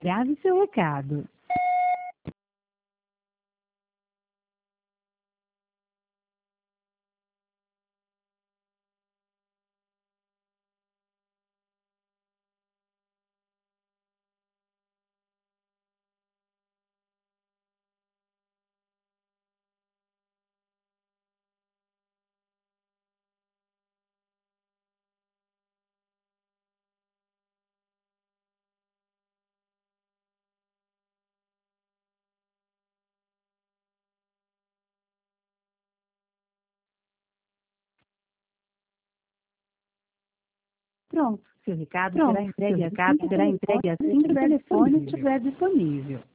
Grave seu recado. Pronto, seu recado será entregue assim que o telefone estiver disponível.